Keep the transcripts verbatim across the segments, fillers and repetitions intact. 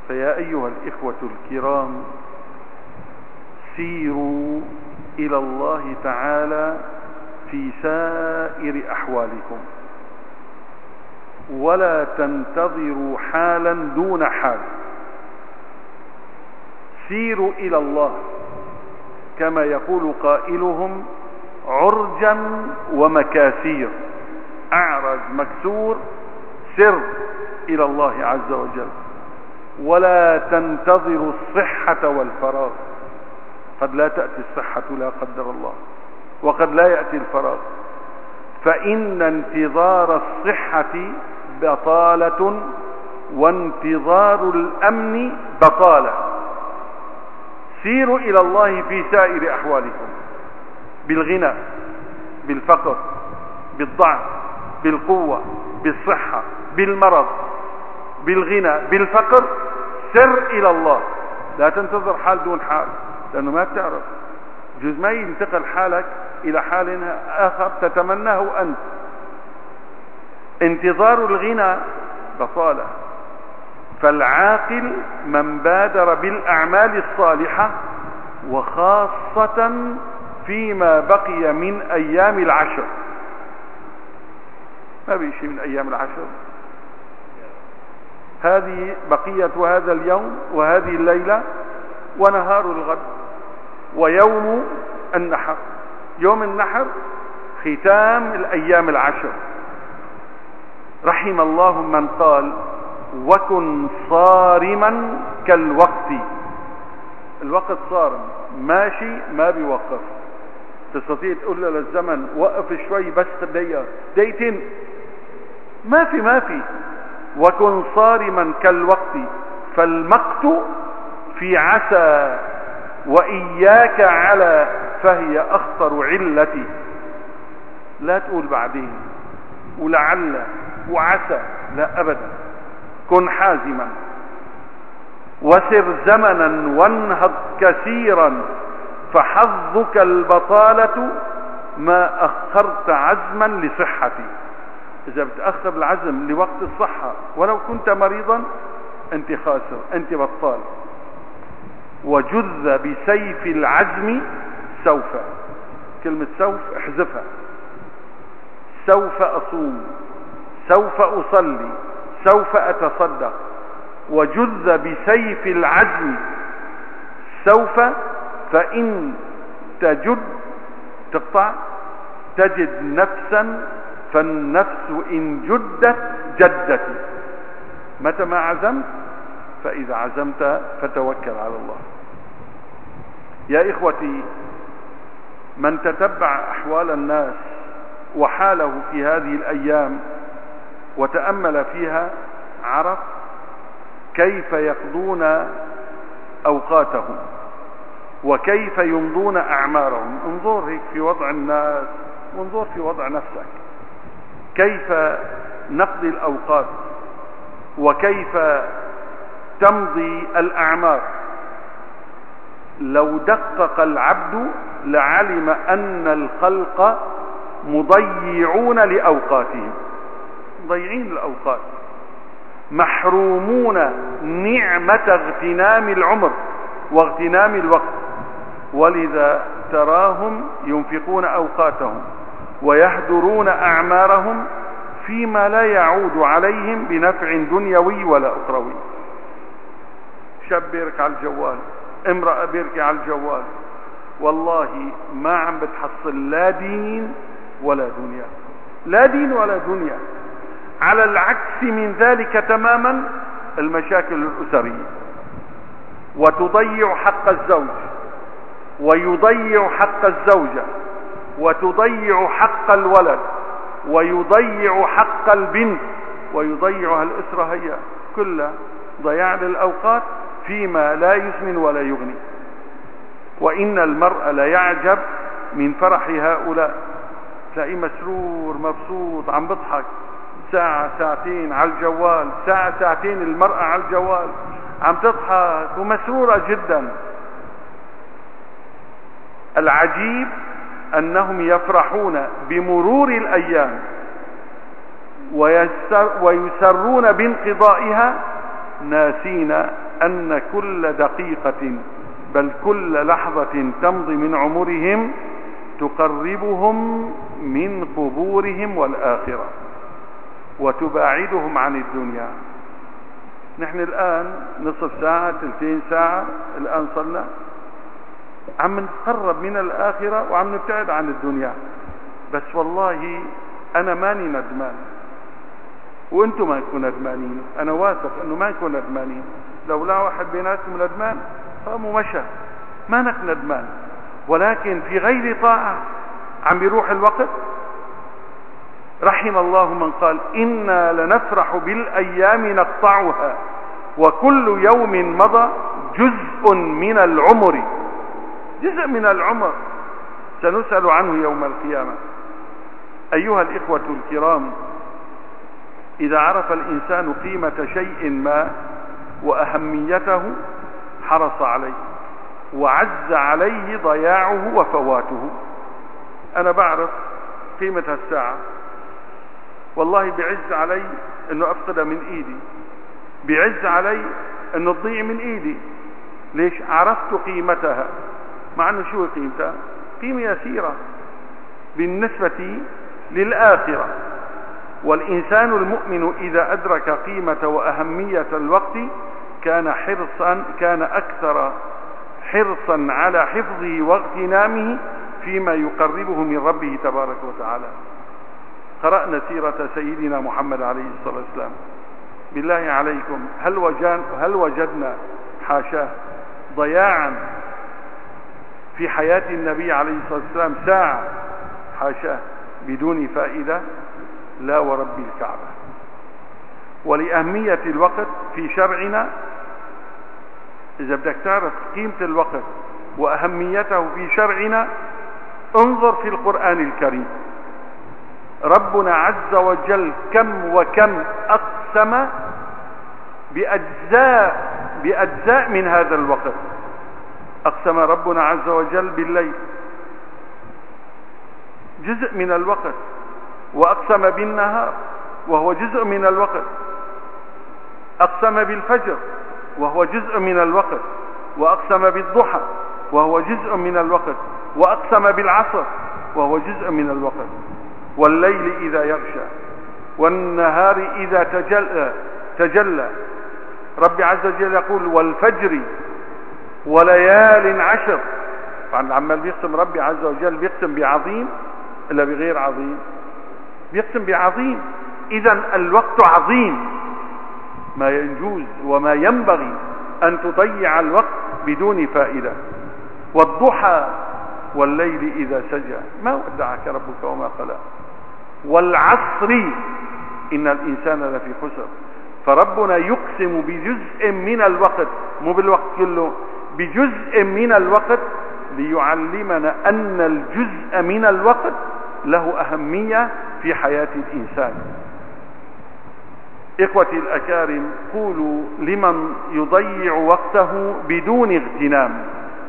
فيا أيها الإخوة الكرام، سيروا إلى الله تعالى في سائر أحوالكم، ولا تنتظروا حالا دون حال. سيروا إلى الله كما يقول قائلهم: عرجا ومكاسير، أعرج مكسور، سر إلى الله عز وجل، ولا تنتظروا الصحة والفراغ. قد لا تأتي الصحة لا قدر الله، وقد لا يأتي الفراغ، فإن انتظار الصحة بطالة، وانتظار الأمن بطالة. سيروا إلى الله في سائر أحوالكم، بالغنى، بالفقر، بالضعف، بالقوة، بالصحة، بالمرض، بالغنى، بالفقر. سر إلى الله، لا تنتظر حال دون حال، لأنه ما بتعرف، جزء ما ينتقل حالك إلى حال آخر تتمناه أنت. انتظار الغنى بطالة، فالعاقل من بادر بالأعمال الصالحة، وخاصة فيما بقي من أيام العشر. ما بيشي من أيام العشر، هذه بقية هذا اليوم وهذه الليلة ونهار الغد ويوم النحر. يوم النحر ختام الأيام العشر. رحم الله من قال: وكن صارما كالوقت. الوقت صارم، ماشي ما بيوقف. تستطيع تقول له للزمن وقف شوي بس دقيقة دقيقتين، ما في ما في. وكن صارما كالوقت، فالمقت في عسى وإياك على، فهي أخطر علتي. لا تقول بعدين ولعل وعسى، لا أبدا. كن حازما، وسر زمنا وانهض كثيرا، فحظك البطالة ما أخرت عزما لصحتي. إذا بتأخر العزم لوقت الصحة ولو كنت مريضا، أنت خاسر، أنت بطال. وجذ بسيف العزم سوف. كلمة سوف احذفها. سوف أصوم، سوف أصلي، سوف أتصدق. وجذ بسيف العزم سوف، فإن تجد تقطع تجد نفسا، فالنفس إن جدت جدت. متى ما عزمت، فإذا عزمت فتوكل على الله. يا إخوتي، من تتبع أحوال الناس وحاله في هذه الأيام وتأمل فيها، عرف كيف يقضون أوقاتهم وكيف يمضون أعمارهم. انظر هيك في وضع الناس، وانظر في وضع نفسك، كيف نقضي الأوقات وكيف تمضي الأعمار. لو دقق العبد لعلم أن الخلق مضيعون لأوقاتهم، مضيعين الأوقات، محرومون نعمة اغتنام العمر واغتنام الوقت. ولذا تراهم ينفقون أوقاتهم ويهدرون أعمارهم فيما لا يعود عليهم بنفع دنيوي ولا أخروي. شاب بيرك على الجوال، امرأة بيركي على الجوال، والله ما عم بتحصل لا دين ولا دنيا، لا دين ولا دنيا. على العكس من ذلك تماما المشاكل الأسرية، وتضيع حق الزوج، ويضيع حق الزوجة، وتضيع حق الولد، ويضيع حق البنت، ويضيعها الأسرة. هي كلها ضياع للأوقات فيما لا يسمن ولا يغني. وإن المرء لا يعجب من فرح هؤلاء، تلاقيه مسرور مبسوط عم بضحك، ساعة ساعتين على الجوال، ساعة ساعتين المرأة على الجوال عم تضحك ومسرورة جدا. العجيب أنهم يفرحون بمرور الأيام ويسر ويسرون بانقضائها، ناسين أن كل دقيقة بل كل لحظة تمضي من عمرهم تقربهم من قبورهم والآخرة وتباعدهم عن الدنيا. نحن الآن نصف ساعة تلتين ساعة الآن صلنا عم نتقرب من الآخرة وعم نبتعد عن الدنيا. بس والله أنا ماني ندمان وانتم ما يكونوا ندمانين، أنا واثق أنه ما يكون ندمانين. لو لا واحد بيناتكم ندمان قاموا مشى، ما نك ندمان، ولكن في غير طاعة عم بيروح الوقت. رحم الله من قال إنا لنفرح بالأيام نقطعها وكل يوم مضى جزء من العمر. جزء من العمر سنسأل عنه يوم القيامة. أيها الإخوة الكرام، إذا عرف الإنسان قيمة شيء ما وأهميته حرص عليه وعز عليه ضياعه وفواته. أنا بعرف قيمة الساعة، والله بعز علي أنه أفقدها من إيدي، بعز علي أنه تضيع من إيدي. ليش؟ عرفت قيمتها، مع أنه شو قيمتها؟ قيمة يسيرة بالنسبة للآخرة. والإنسان المؤمن إذا أدرك قيمة وأهمية الوقت كان حرصا كان أكثر حرصا على حفظه واغتنامه فيما يقربه من ربه تبارك وتعالى. قرأنا سيرة سيدنا محمد عليه الصلاة والسلام. بالله عليكم هل وجدنا, هل وجدنا حاشاه ضياعا في حياة النبي عليه الصلاة والسلام ساعة حاشاه بدون فائدة؟ لا ورب الكعبة. ولأهمية الوقت في شرعنا، إذا بدك تعرف قيمة الوقت وأهميته في شرعنا انظر في القرآن الكريم. ربنا عز وجل كم وكم أقسم بأجزاء بأجزاء من هذا الوقت. أقسم ربنا عز وجل بالليل، جزء من الوقت، وأقسم بالنهار وهو جزء من الوقت، أقسم بالفجر وهو جزء من الوقت، وأقسم بالضحى وهو جزء من الوقت، وأقسم بالعصر وهو جزء من الوقت، والليل إذا يغشى والنهار إذا تجلى, تجلى. رب عز وجل يقول والفجر وليال عشر. طبعا عمال بيقسم ربي عز وجل، بيقسم بعظيم إلا بغير عظيم؟ بيقسم بعظيم. إذن الوقت عظيم، ما يجوز وما ينبغي أن تضيع الوقت بدون فائدة. والضحى والليل إذا سجى ما ودعك ربك وما قلى، والعصر إن الإنسان لفي خسر. فربنا يقسم بجزء من الوقت، مو بالوقت كله، بجزء من الوقت ليعلمنا أن الجزء من الوقت له أهمية في حياة الإنسان. إخوتي الأكارم، قولوا لمن يضيع وقته بدون اغتنام: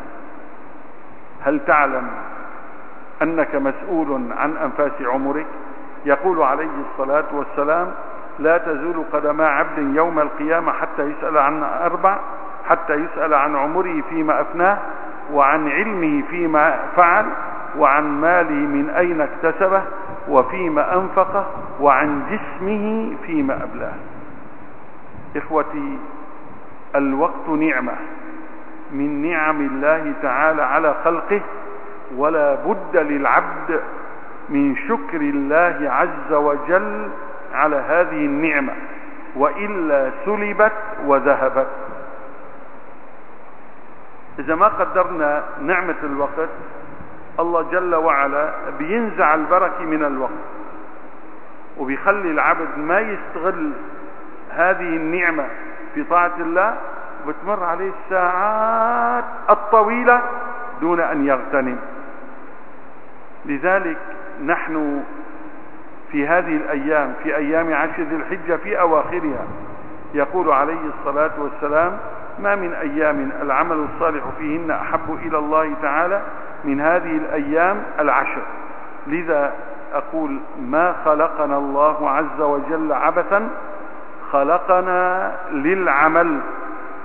هل تعلم أنك مسؤول عن أنفاس عمرك؟ يقول عليه الصلاة والسلام: لا تزول قدما عبد يوم القيامة حتى يسأل عن أربع: حتى يسأل عن عمره فيما أفناه، وعن علمه فيما فعل، وعن ماله من أين اكتسبه، وفيما أنفقه، وعن جسمه فيما أبلاه. إخوتي، الوقت نعمة من نعم الله تعالى على خلقه، ولا بد للعبد من شكر الله عز وجل على هذه النعمة، وإلا سلبت وذهبت. إذا ما قدرنا نعمة الوقت، الله جل وعلا بينزع البركة من الوقت، وبيخلي العبد ما يستغل هذه النعمة في طاعة الله، وبتمر عليه الساعات الطويلة دون أن يغتنم. لذلك نحن في هذه الأيام، في أيام عشر ذي الحجة في أواخرها، يقول عليه الصلاة والسلام: ما من أيام العمل الصالح فيهن أحب إلى الله تعالى من هذه الأيام العشر. لذا أقول: ما خلقنا الله عز وجل عبثا، خلقنا للعمل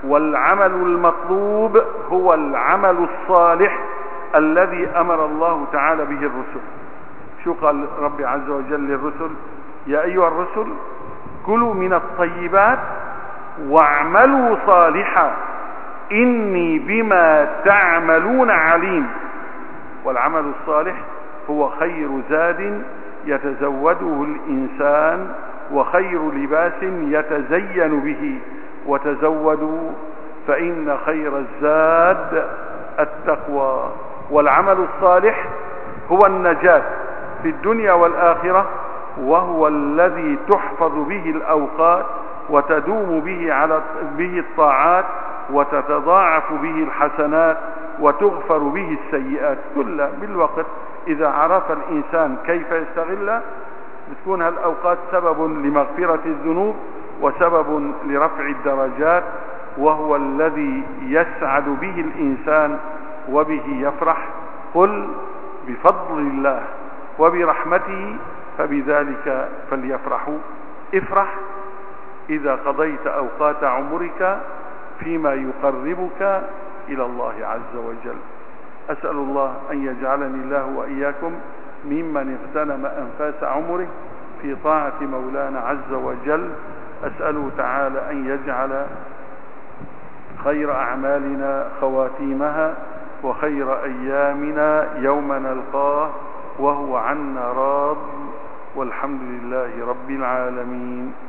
والعمل المطلوب هو العمل الصالح الذي أمر الله تعالى به الرسل. شو قال ربي عز وجل للرسل؟ يا أيها الرسل كلوا من الطيبات واعملوا صالحا إني بما تعملون عليم. والعمل الصالح هو خير زاد يتزوده الإنسان وخير لباس يتزين به، وتزودوا فإن خير الزاد التقوى. والعمل الصالح هو النجاة في الدنيا والآخرة، وهو الذي تحفظ به الأوقات وتدوم به على به الطاعات وتتضاعف به الحسنات وتغفر به السيئات كلها بالوقت. إذا عرف الإنسان كيف يستغلها بتكون هالأوقات سبب لمغفرة الذنوب وسبب لرفع الدرجات، وهو الذي يسعد به الإنسان وبه يفرح. قل بفضل الله وبرحمته فبذلك فليفرحوا. افرح إذا قضيت أوقات عمرك فيما يقربك إلى الله عز وجل. أسأل الله أن يجعلني الله وإياكم ممن اغتنم أنفاس عمره في طاعة مولانا عز وجل. أسأله تعالى أن يجعل خير أعمالنا خواتيمها وخير أيامنا يوم نلقاه وهو عنا راض، والحمد لله رب العالمين.